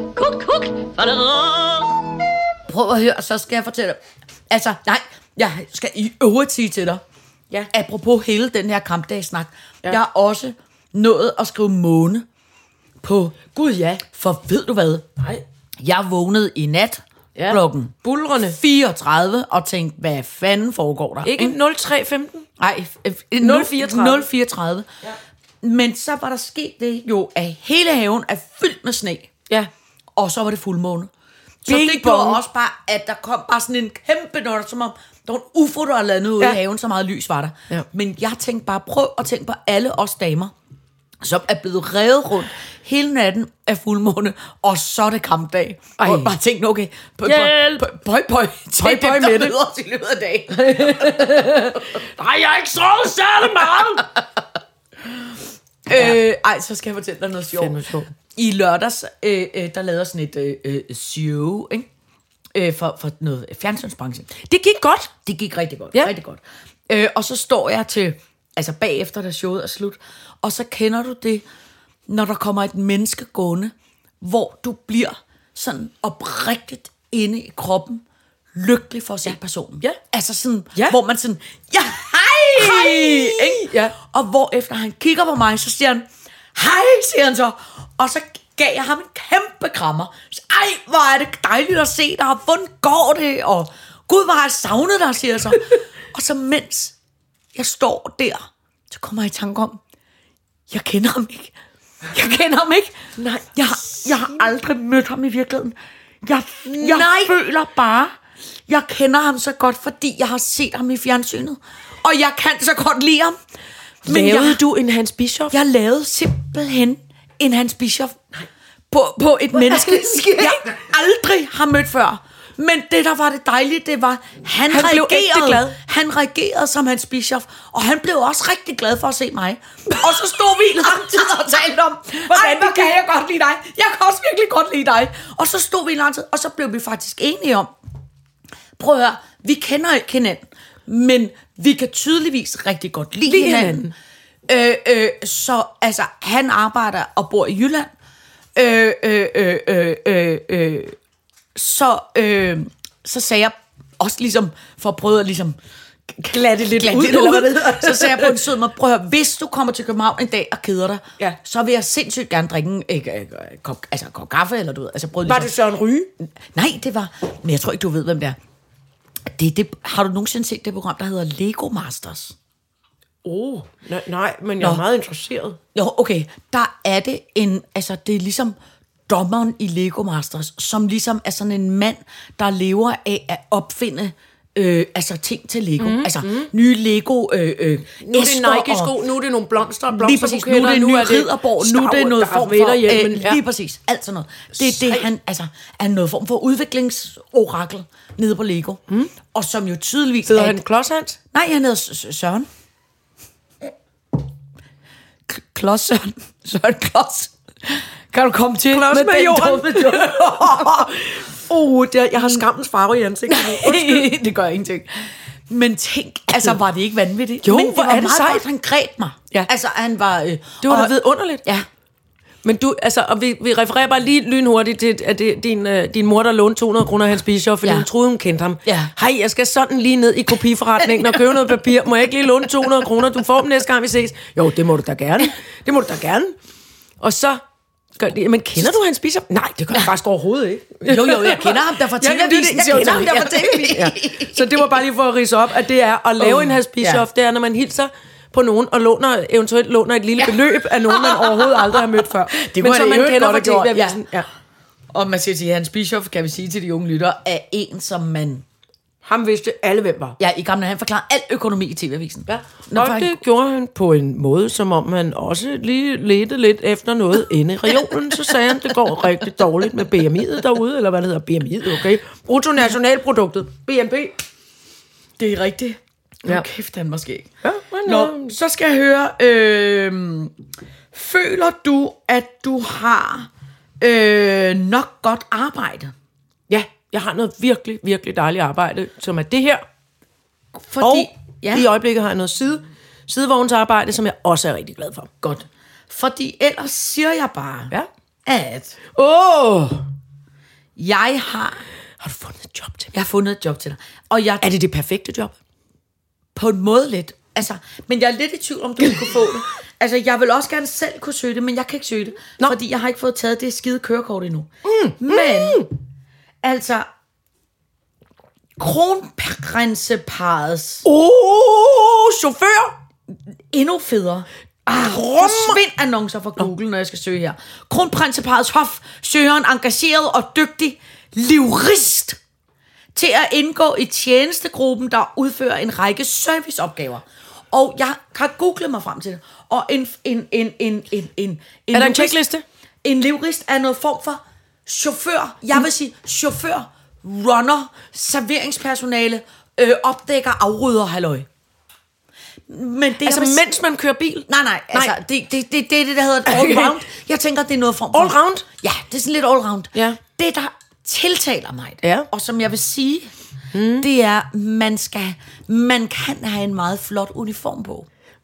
Prøv at høre, så skal jeg fortælle dig. Altså, nej, jeg skal i øvrigt sige til dig. Ja. Apropos hele den her kampdagssnak. Jeg har også nået at skrive måne på... Gud ja. For ved du hvad? Nej. Jeg vågnede i nat klokken bulrende 34 og tænkte, hvad fanden foregår der? Ikke 03:15? Nej, 0:34. Ja. Men så var der sket det jo, at hele haven er fyldt med sne. Ja. Og så var det fuldmåne. Så det gjorde også bare, at der kom bare sådan en kæmpe noget, som om der var en UFO, der var landet ude i haven, så meget lys var der. Ja. Men jeg tænkte bare, prøv at tænke på alle os damer, som er blevet revet rundt hele natten af fuldmåne, og så er det kampdag. Og bare tænkte, okay, bøj med det. Os i løbet af dagen. Nej, jeg har ikke sovet særlig meget. Så skal jeg fortælle dig noget sjovt. I lørdags, der lavede sådan et show, ikke? For noget fjernsynsbranche. Det gik godt. Det gik rigtig godt. Ja. Rigtig godt. Og så står jeg til, altså bagefter, da showet er slut, og så kender du det, når der kommer et menneske gående, hvor du bliver sådan oprigtigt inde i kroppen lykkelig for at se personen. Ja. Altså sådan, Ja. hvor man sådan, ja, hej! Ikke? Ja. Og hvor efter han kigger på mig, så siger han, hej, siger han så. Og så gav jeg ham en kæmpe krammer. Så, ej, hvor er det dejligt at se dig, og hvordan går det? Og gud, hvor har jeg savnet dig, siger jeg så. Og så mens jeg står der, så kommer jeg i tanke om, jeg kender ham ikke. Jeg kender ham ikke. Nej. Jeg har aldrig mødt ham i virkeligheden. Jeg føler bare, jeg kender ham så godt, fordi jeg har set ham i fjernsynet. Og jeg kan så godt lide ham. Men Lavede du en Hans Bischoff? jeg lavede simpelthen en Hans Bischoff på et menneske, jeg aldrig har mødt før. Men det, der var det dejlige, det var, han blev ægte glad. Han reagerede som Hans Bischoff, og han blev også rigtig glad for at se mig. Og så stod vi i lang tid og talte om, hvordan hvor kan jeg godt lide dig. Jeg kan også virkelig godt lide dig. Og så stod vi i lang tid, og så blev vi faktisk enige om, prøv at høre, vi kender ikke hinanden, men vi kan tydeligvis rigtig godt lide hinanden. Så altså, han arbejder og bor i Jylland. Så sagde jeg også ligesom, for at prøve at ligesom glatte lidt ud, eller hvad det hedder. Så sagde jeg på en sød måde, prøv at høre, hvis du kommer til København en dag og keder dig, Ja. så vil jeg sindssygt gerne drikke en kop kaffe, eller du ved, altså brød Var ligesom. det Søren Ryge? Nej, det var, men jeg tror ikke, du ved, hvem det er. Har du nogensinde set det program, der hedder Lego Masters? Nej, men jeg er meget interesseret. Jo, okay. Der er det det er ligesom dommeren i Lego Masters, som ligesom er sådan en mand, der lever af at opfinde ting til Lego. Nye Lego Nu er det Nike-sko, nu er det nogle blomster, lige præcis, nu er det en ny ridderborg, nu er det noget form for lige præcis, alt sådan noget. Det er det, han er noget form for udviklingsorakel nede på Lego. Og som jo tydeligvis Hedder han Klodshans? Nej, han hedder Søren. Klods Søren. Søren Klods. Kan du komme til Klods med jorden. Jeg har skammens farve i ansigtet. Det gør ingenting. Men tænk, altså var det ikke vanvittigt? Jo, men det hvor var er det meget sejt. godt, han greb mig. Ja. Altså han var... Det var da vidunderligt. Ja. Men du, altså, og vi refererer bare lige lynhurtigt til, at det din mor, der lånte 200 kroner af Hans Bischoff, fordi hun troede, hun kendte ham. Ja. Hej, jeg skal sådan lige ned i kopiforretningen og købe noget papir. Må jeg ikke lige låne 200 kroner? Du får dem næste gang, vi ses. Jo, det må du da gerne. Det må du da gerne. Og så... Men kender du Hans Bischoff? Nej, det gør jeg faktisk overhovedet ikke. Jo, jeg kender ham der fra TV-avisen. Jeg kender ham der fra TV-avisen. Ja. Så det var bare lige for at ridse op, at det er at lave en Hans Bischoff, det er, når man hilser på nogen og eventuelt låner et lille beløb af nogen, man overhovedet aldrig har mødt før. Men som man kender fra TV-avisen. Ja. Og man siger til Hans Bischoff, kan vi sige til de unge lyttere, er en, som man... Ham vidste alle, hvem var. Ja, i gamle han forklarer alt økonomi i TV-avisen. Ja. Og det gjorde han på en måde, som om han også lige ledte lidt efter noget inde i regionen. Så sagde han, det går rigtig dårligt med BMI'et derude, eller hvad det hedder, BMI'et, okay? Bruttonationalproduktet, BNP. Det er rigtigt. Ja. Kæft, han måske ikke. Ja, men, så skal jeg høre, føler du, at du har nok godt arbejde? Ja, jeg har noget virkelig, virkelig dejligt arbejde, som er det her. Fordi, Og i øjeblikket har jeg noget sidevognsarbejde, som jeg også er rigtig glad for. Godt. Fordi ellers siger jeg bare, at jeg har du fundet et job til mig? Jeg har fundet et job til dig. Og Er det det perfekte job? På en måde lidt. Altså, men jeg er lidt i tvivl, om du kunne få det. Altså, jeg vil også gerne selv kunne søge det, men jeg kan ikke søge det. Fordi jeg har ikke fået taget det skide kørekort endnu. Men, altså, kronprinseparets chauffør! endnu federe. Forsvind annoncer fra Google, når jeg skal søge her. Kronprinseparets hof søger en engageret og dygtig livrist til at indgå i tjenestegruppen, der udfører en række serviceopgaver. Og jeg har googlet mig frem til det. Og en er der en checkliste? En livrist er noget form for chauffør. Jeg vil sige chauffør, runner, serveringspersonale, opdækker, afrydder, halløj. Men det Altså, mens man kører bil? Nej. Altså, det er det, der hedder et all-round. Jeg tænker, det er noget form for... All-round? Ja, det er sådan lidt all-round. Ja. Det, der tiltaler mig, Ja. og som jeg vil sige, det er, man kan have en meget flot uniform på.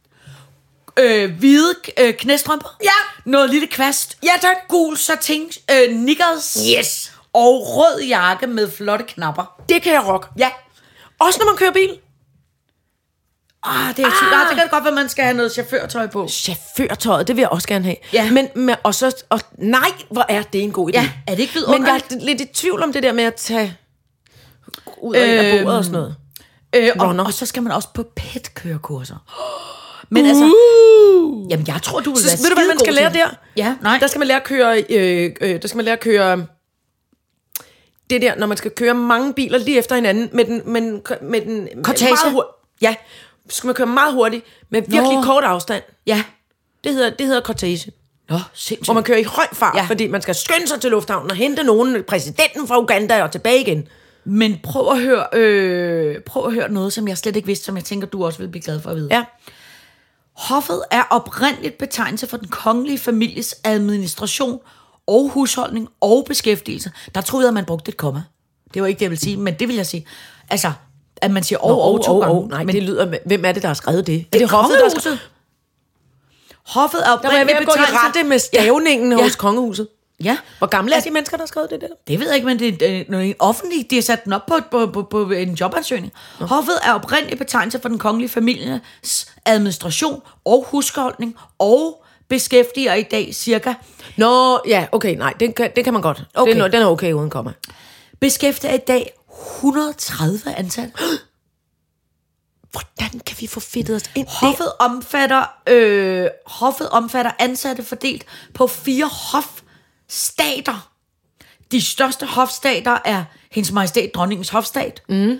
Hvide knæstrømper. Ja. Noget lille kvast. Ja, tak. Gul satin, knickers. Yes. og rød jakke med flotte knapper. Det kan jeg rock. Ja. Også når man kører bil. Det er ikke det kan godt være, man skal have noget chaufførtøj på. Chaufførtøjet, det vil jeg også gerne have. Ja. Men nej, hvor er det en god idé. Ja, er det ikke vidunderligt? Men jeg er lidt i tvivl om det der med at tage ud og ind af bordet og sådan noget. Og så skal man også på PET-kørekurser. Men altså, jamen jeg tror, du vil være ved du, hvad man skal lære der? Ja, nej. Der skal man lære at køre, det der, når man skal køre mange biler lige efter hinanden med den Cortege. Ja, så skal man køre meget hurtigt med virkelig kort afstand. Ja. Det hedder cortege. Nå, sindssygt. Hvor man kører i høj fart, fordi man skal skynde sig til lufthavnen og hente nogen, præsidenten fra Uganda og tilbage igen. Men prøv at høre noget, som jeg slet ikke vidste, som jeg tænker, du også vil blive glad for at vide. Ja. Hoffet er oprindeligt betegnelse for den kongelige families administration og husholdning og beskæftigelse. Der troede jeg, at man brugte et komma. Det var ikke det, jeg ville sige, men det vil jeg sige. Altså, at man siger to gange. Nej, men det lyder... Hvem er det, der har skrevet det? Det er Hoffet, der har kongehuset. Hoffet er Der var jeg ved at gå i rette med stavningen hos kongehuset. Ja. Hvor gamle er de mennesker, der har skrevet det der? Det ved jeg ikke, men det er noget offentligt. De har sat den op på en jobansøgning. Hoffet er oprindeligt betegnelse for den kongelige families administration og husholdning og beskæftiger i dag cirka... Nå, ja, okay, nej, det kan man godt. Okay. Den er okay uden komma. Beskæftiger i dag 130 ansatte. Hvordan kan vi få fedtet os ind? Hoffet omfatter ansatte fordelt på 4 hofstater. De største hofstater er Hendes Majestæt Dronningens Hofstat.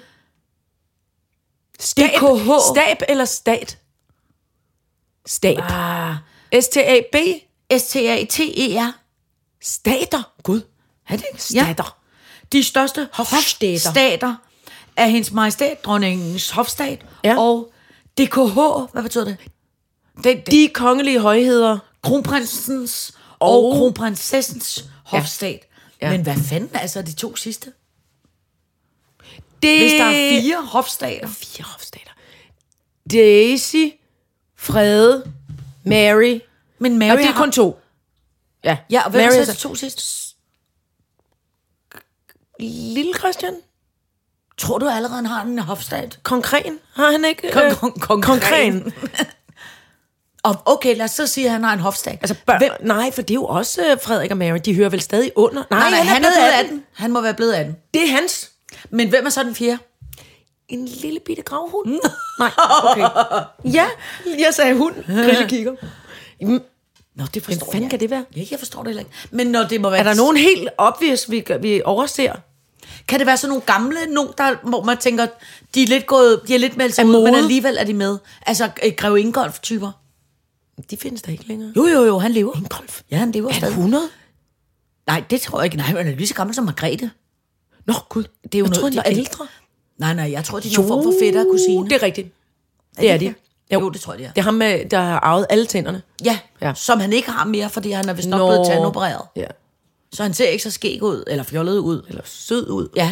Stab eller stat? Stab. S-T-A-B? S-T-A-T-E-R. Stater? Gud. Er det ikke? Stater. De største hofstater er Hendes Majestæt Dronningens Hofstat og DKH. Hvad betyder det? De kongelige højheder. Kronprinsens og kronprinsessens hofstat. Ja. Men hvad fanden er altså de 2 sidste? Det... Hvis der er 4 hofstater. 4 hofstater. Daisy, Frede, Mary. Men Mary og det er kun 2. Ja, Ja, og hvem er så de 2 sidste? Lille Christian. Tror du allerede, han har en hofstat? Konkren. Har han ikke? Konkren. Og okay, lad os så sige, at han har en hofstat. Altså nej, for det er jo også Frederik og Mary. De hører vel stadig under. Nej, han er blevet 18. Han må være blevet 18. Det er hans. Men hvem er så den 4? En lille bitte gravhund. Nej, okay. Ja, jeg sagde hund. Grille kigger. Nå, det forstår Hvem fanden kan det være? Ja, jeg forstår det heller ikke. Men når det må være... Er der nogen helt obvious, vi overser? Kan det være sådan nogle gamle, hvor man tænker, de er lidt meldt sig ud, men alligevel er de med? Altså, Greve Ingolf-typer. De findes der ikke længere. Jo, han lever. Ingolf? Ja, han lever Er stadig. han 100? Nej, det tror jeg ikke. Nej, han er lige så gammel som Margrethe. Nå, Gud. Det er jo jeg noget, troede, han var ældre. Nej, jeg tror, de er nogle form for fætter og kusine. Det er rigtigt. Det er de. Jo, det tror jeg, de er. Det er ham, der har arvet alle tænderne. Ja, som han ikke har mere, fordi han er vist nok blevet tandopereret. Ja. Så han ser ikke så skæg ud, eller fjollet ud. Eller sød ud. Ja.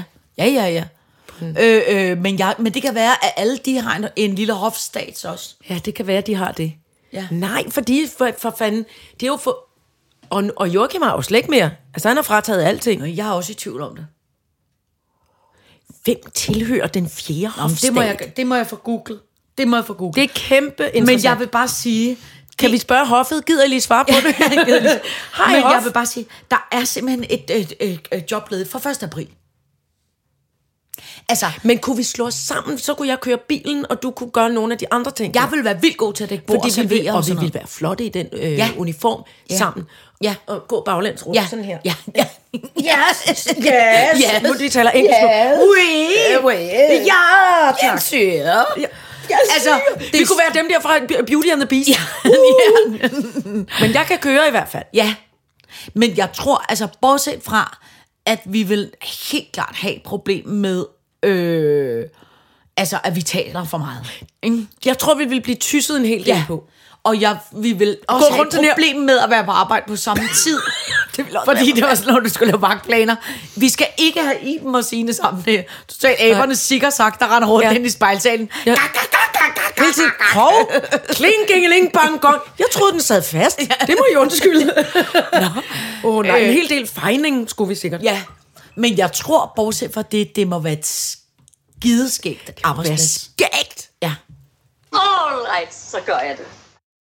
Men det kan være, at alle de har en lille hofstat også. Ja, det kan være, de har det. Ja. Nej, fordi for fanden, det er jo for... Og Joachim har jo slet ikke mere. Altså, han har frataget alting. Nå, jeg er også i tvivl om det. Hvem tilhører den 4. hofstat? Det må jeg få googlet. Det Det er kæmpe interessant. Men jeg vil bare sige... Kan vi spørge hoffet? Gider I lige svare på det? Hej, Men Hoff. jeg vil bare sige, der er simpelthen et job ledigt for 1. april. Altså, Men kunne vi slå os sammen, så kunne jeg køre bilen, og du kunne gøre nogle af de andre ting. jeg vil være vildt god til at dække bord og Fordi vi servere og sådan ville noget. være flotte i den uniform sammen. Ja. Og gå baglæns rundt sådan her. Ja. Yes. Nu de taler engelsk nu. Oui. Ja, tak. Altså, vi kunne være dem der fra Beauty and the Beast. Men jeg kan køre i hvert fald. Ja, men jeg tror, altså bortset fra, at vi vil helt klart have et problem med, altså at vi taler for meget. Ikke? Jeg tror, vi vil blive tysset en hel del på. Og vi vil også have et problem med at være på arbejde på samme tid. Fordi det var sådan noget, du skulle lave vagtplaner. Vi skal ikke have Iben og Signe sammen. Totalt aberne sikkersagt, der render rundt ind i spejlsalen. Ja. Hele tiden. Hov, kling, gingeling, bang, gong. Jeg troede, den sad fast. Det må I undskylde. En hel del fejning skulle vi sikkert. Ja, Men jeg tror, bortset fra det må være et skideskægt arbejdsplads. Skægt! Ja. Alright, så gør jeg det.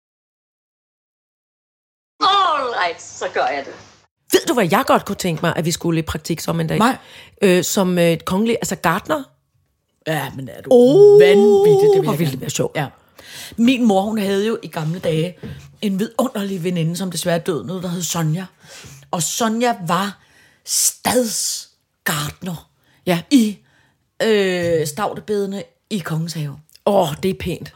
Alright, så gør jeg det. Ved du, hvad jeg godt kunne tænke mig, at vi skulle i praktik som en dag? Nej. Som et kongelig, altså gartner. Ja, men er du vanvittigt. Det hvor ville det være sjovt. Ja. Min mor, hun havde jo i gamle dage en vidunderlig veninde, som desværre døde, noget der hed Sonja. Og Sonja var stadsgartner i stavtebedene i Kongens Have. Det er pænt.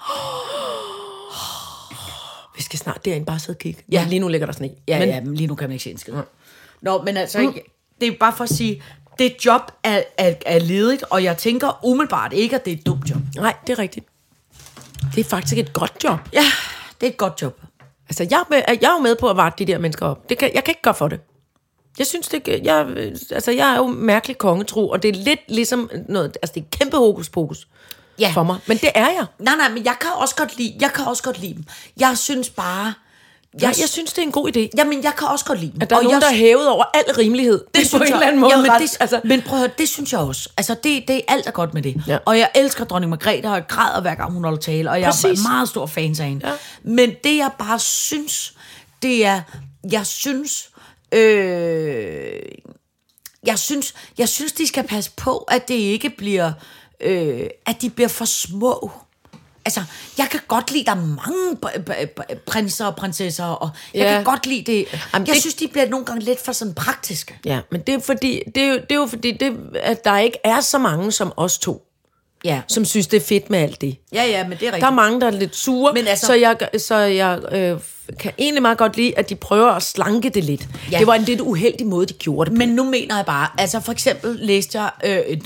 Vi skal snart derind bare sidde og kigge. Ja. Men lige nu ligger der sne. Men lige nu kan man ikke se en skid. Nå, men altså, det er bare for at sige, det job er ledigt, og jeg tænker umiddelbart ikke, at det er et dumt job. Nej, det er rigtigt. Det er faktisk et godt job. Ja, det er et godt job. Altså, jeg er jo med på at varte de der mennesker op. Jeg kan ikke gøre for det. Jeg synes, jeg er jo mærkelig kongetro, og det er lidt ligesom noget, altså det er kæmpe hokus pokus for mig. Men det er jeg. Nej, men jeg kan også godt lide dem. Jeg synes bare... Jeg synes, det er en god idé. Jamen, jeg kan også godt lide dem. At der er nogen, der er hævet over al rimelighed. Det på en eller anden måde. Men prøv at høre, det synes jeg også. Altså, det er alt er godt med det. Ja. Og jeg elsker dronning Margrethe, og jeg græder hver gang hun holder tale, og jeg er meget stor fan af hende. Ja. Men det, jeg bare synes, det er... Jeg synes, de skal passe på, at det ikke bliver... at de bliver for små. Altså, jeg kan godt lide, der er mange prinser og prinsesser, og jeg kan godt lide det. Jamen, jeg synes, de bliver nogle gange lidt for sådan praktiske. Ja, men det er fordi, at der ikke er så mange som os to, som synes, det er fedt med alt det. Ja, men det er rigtigt. Der er mange, der er lidt sure, men altså, så jeg kan egentlig meget godt lide, at de prøver at slanke det lidt. Ja. Det var en lidt uheldig måde, de gjorde det på. Men nu mener jeg bare, altså for eksempel læste jeg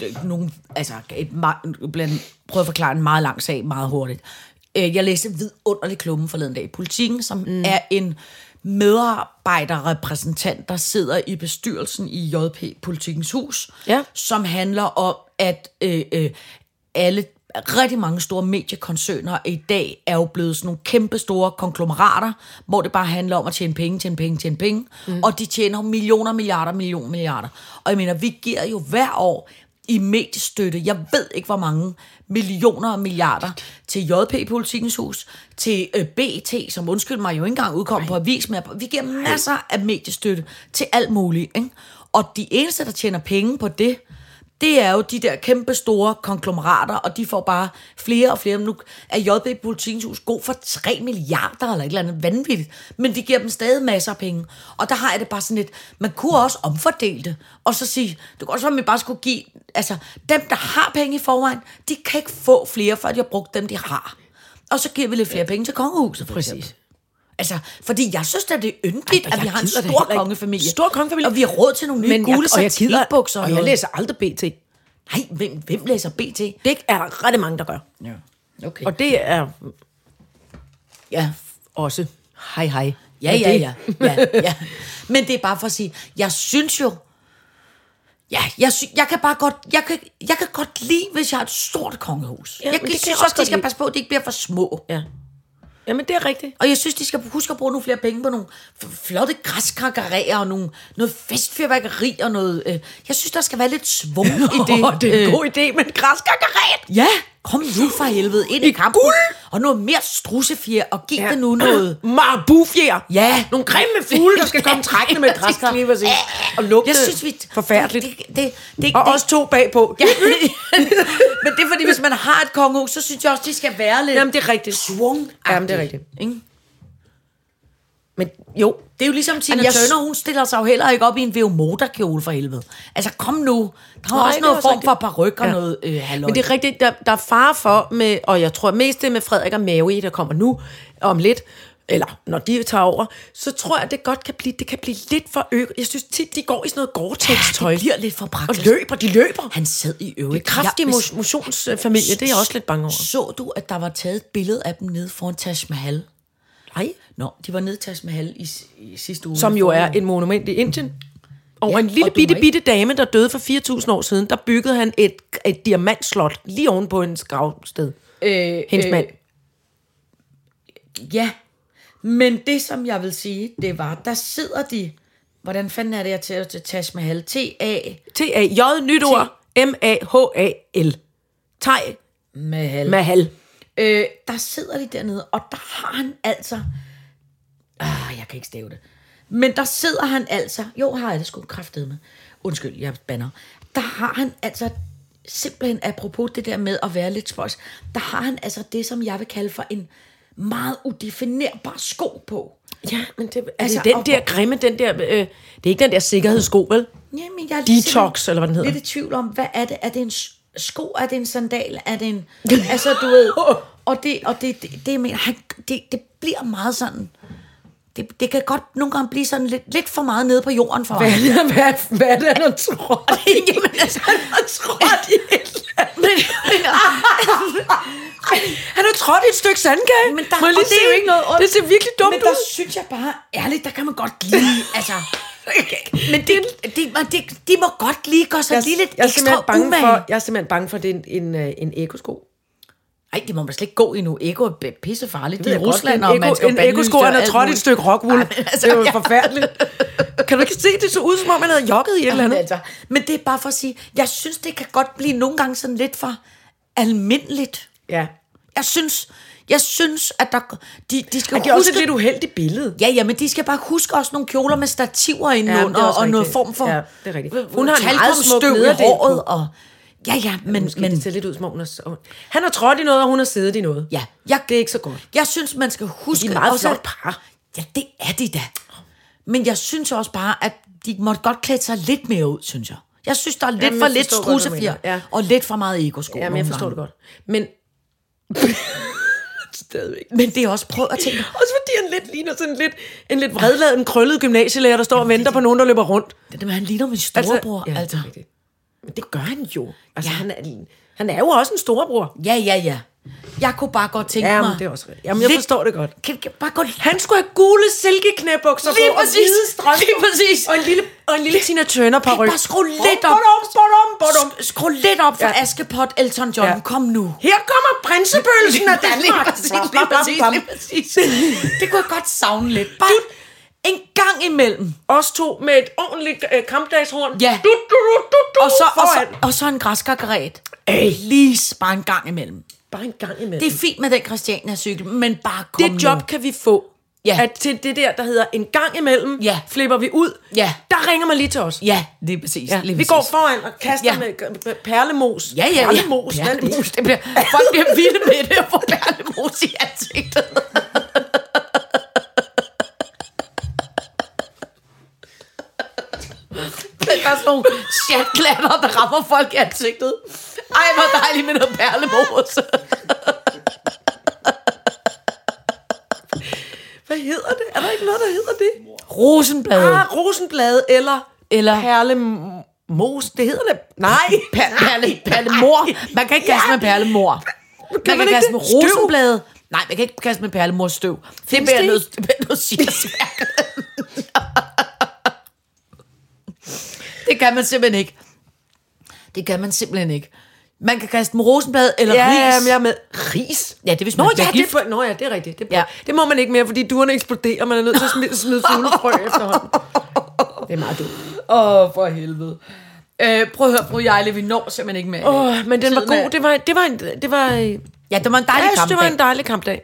prøv at forklare en meget lang sag meget hurtigt. Jeg læste vidunderlig klumme forleden dag i Politiken, som er en medarbejderrepræsentant, der sidder i bestyrelsen i JP Politikens Hus, som handler om, at rigtig mange store mediekoncerner i dag er jo blevet sådan nogle kæmpe store konglomerater, hvor det bare handler om at tjene penge, og de tjener millioner, milliarder. Og jeg mener, vi giver jo hver år i mediestøtte, jeg ved ikke hvor mange millioner og milliarder, til JP Politikens Hus, til BT, som undskyld mig jo ikke engang udkom på avis, men vi giver masser af mediestøtte til alt muligt, ikke? Og de eneste, der tjener penge på det er jo de der kæmpe store konglomerater, og de får bare flere og flere. Nu er JP Politikens Hus god for 3 milliarder eller et eller andet vanvittigt, men vi giver dem stadig masser af penge. Og der har jeg det bare sådan lidt, man kunne også omfordele det, og så sige, det kunne også være, at man bare skulle give, altså dem, der har penge i forvejen, de kan ikke få flere, før de har brugt dem, de har. Og så giver vi lidt flere penge til kongehuset, for eksempel. Altså, fordi jeg synes, at det er yndigt, at vi har en stor kongefamilie. Stor kongefamilie. Og vi har råd til nogle nye gule satinbukser. Og jeg læser aldrig BT. Nej, hvem læser BT? Det er der ret mange, der gør. Ja, okay. Og det er også hej. Ja. Men det er bare for at sige, jeg synes jo, jeg kan bare godt, jeg kan godt lide, hvis jeg har et stort kongehus. Ja, jeg synes også, de skal passe på, at de ikke bliver for små. Ja. Jamen, det er rigtigt. Og jeg synes, de skal huske at bruge nogle flere penge på nogle flotte græskakkeræer og noget festfyrværkeri og noget... Jeg synes, der skal være lidt svung i det. Det er en god idé med en græskakkeræt. Ja, kom nu for helvede ind i kampen. Guld. Og noget mere strussefjer, og giv det nu noget... Marbufjer. Ja. Nogle grimme fugle, der skal komme trækkende med et græskar. Og lugte forfærdeligt. Det, og også 2 bagpå. Ja. Men det er fordi, hvis man har et kongehus, så synes jeg også, de skal være lidt... Jamen, det er rigtigt. Svung. Jamen, det er rigtigt. Ikke? Men jo, det er jo ligesom Tina Turner, hun stiller sig jo heller ikke op i en Veomoda-kjole for helvede. Altså, kom nu. Der er også noget form for paryk og noget halløj. Men det er rigtigt, der er fare for, og jeg tror mest det med Frederik og Mary, der kommer nu om lidt, eller når de tager over, så tror jeg, det godt kan blive lidt for Jeg synes tit, de går i sådan noget Gore-Tex-tøj. Det bliver lidt for praktisk. Og de løber. Han sad i øvrigt. Det kraftige motionsfamilie, det er jeg også lidt bange over. Så du, at der var taget et billede af dem nede foran Taj Mahal? Nej. Nå, de var nede i Taj Mahal i sidste uge. Som jo er et monument i Indien. Og en lille bitte dame, der døde for 4.000 år siden, der byggede han et diamantslot lige oven på hendes gravsted. Hendes mand. Ja, men det som jeg vil sige, det var, der sidder de Hvordan fanden er det, jeg til Taj Mahal? T-A-J, nyt ord, M-A-H-A-L. Taj Mahal. Der sidder de dernede, og der har han altså... jeg kan ikke stave det. Men der sidder han altså... Jo, har jeg det sgu kraftedeme. Undskyld, jeg banner. Der har han altså... Simpelthen apropos det der med at være lidt spøjs, der har han altså det, som jeg vil kalde for en meget udefinerbar sko på. Ja, men det er altså, den der grimme, den der... det er ikke den der sikkerhedssko, vel? Jamen, jeg er Detox, eller hvad den hedder. Lidt i tvivl om, hvad er det? Er det en sko? Er det en sandal? Er det en... altså, du ved... Og det bliver meget sådan... Det kan godt nogle gange blive sådan lidt for meget nede på jorden for mig. Hvad er det, han har trådt i? Jamen, altså, Han har trådt i et eller andet. Han har trådt i et stykke sandkage. Men det er jo ikke noget ondt. Det ser virkelig dumt ud. Men der synes jeg bare, ærligt, der kan man godt lide, altså... Men de må godt lige gøre sig lige lidt ekstra umage. Jeg er simpelthen bange for, at det er en ekosko. Ej, det må man slet ikke gå endnu. Ego er pissefarligt. Det er Rusland, og man skal en ekosko, han har trådt i et stykke rockwool. Altså, det er jo forfærdeligt. Kan du ikke se, det så ud, som om man havde jogget i et eller andet? Altså, men det er bare for at sige, jeg synes, det kan godt blive nogle gange sådan lidt for almindeligt. Ja. Jeg synes, at de skal huske... Det er også et lidt uheldigt billede. Ja, men de skal bare huske også nogle kjoler med stativer indenunder, og noget form for... Ja, det er rigtigt. Hun har en meget smuk støv i håret, og... Ja, men det ser lidt ud, som om hun har... Han har trådt i noget, og hun har siddet i noget. Ja, det er ikke så godt. Jeg synes, man skal huske... De er meget flot par. Ja, det er de da. Men jeg synes også bare, at de måtte godt klæde sig lidt mere ud, synes jeg. Jeg synes, der er lidt for lidt strussefjer, og lidt for meget ego-sko. Ja, men jeg forstår det godt. Men... Stadigvæk. Men det er også, prøv at tænke... Også fordi han lidt ligner sådan en lidt vredladen, krøllet gymnasielærer, der står og venter på nogen, der løber rundt. Han ligner min storebror, altså. Men det gør han jo. Altså, han er jo også en storebror. Ja. Jeg kunne bare godt tænke mig... det er også rigtigt. Jamen, jeg forstår det godt. Han skulle have gule silkeknæbukser på, og hvide strømper. Lige præcis. Og en lille Tina Turner på ryg. Bare skru lidt op. Skru lidt op for Askepot, Elton John. Ja. Kom nu. Her kommer prinsebølsen af Danmark. Lige præcis. Det kunne jeg godt savne lidt. Bare en gang imellem. Os to med et ordentligt kampdagshorn. Ja. Og så en græskarkaret. Please, bare en gang imellem. Bare en gang imellem. Det er fint med den Christiania-cykel, men bare kom nu. Det job kan vi få. Ja. At til det der hedder en gang imellem, flipper vi ud. Ja. Der ringer man lige til os. Ja, det er præcis. Ja. Vi går foran og kaster med perlemos. Ja. Perlemos. Det bliver, folk bliver vilde med det at få perlemos i ansigtet. Der er sådan nogle chatklatter, der rammer folk i ansigtet. Ej, hvor dejligt med noget perlemos. Hvad hedder det? Er der ikke noget, der hedder det? Rosenblade. Rosenblade eller perlemos. Det hedder det. Nej. Perlemor. Man kan ikke kaste med perlemor. Man kan kaste med rosenblade. Nej, man kan ikke kaste med perlemors støv. Det bliver noget sirsværk. Det kan man simpelthen ikke. Man kan kaste med rosenblad eller ris. Ja, men jeg er med. Ris? Ja, det er hvis man det er rigtigt. Det må man ikke mere, fordi duerne eksploderer. Man er nødt til at smide fuglefrø efterhånden. Det er meget dumt. For helvede. Prøv at høre, fru Jejle, vi når simpelthen ikke mere. Men den var god. Det var en dejlig kampdag. Det var en dejlig kampdag.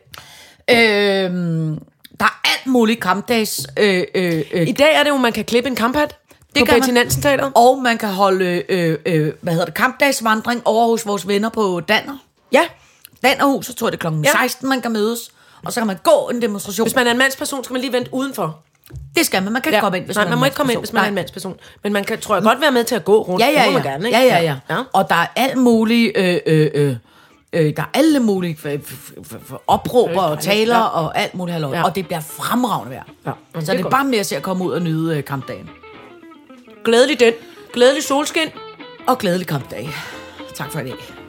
Der er alt muligt kampdags. I dag er det jo, man kan klippe en kamphat. Det kan Betty Nansen Teater. Og man kan holde, kampdagsvandring over hos vores venner på Danner. Ja. Dannerhuset, tror jeg, det er klokken 16, man kan mødes. Og så kan man gå en demonstration. Hvis man er en mandsperson, skal man lige vente udenfor. Det skal man. Man kan ikke komme ind, hvis man er en man må ikke komme ind, hvis man er en mandsperson. Men man kan, tror jeg, godt være med til at gå rundt. Ja. Det må man gerne, ikke? Ja. Og der er alt muligt... der er alle mulige opråber og taler og alt muligt halløj. Og det bliver fremragende vejr. Ja. Så det er bare med at se at komme ud og nyde kampdagen. Glædelig solskin. Og glædelig kampdag. Tak for i dag.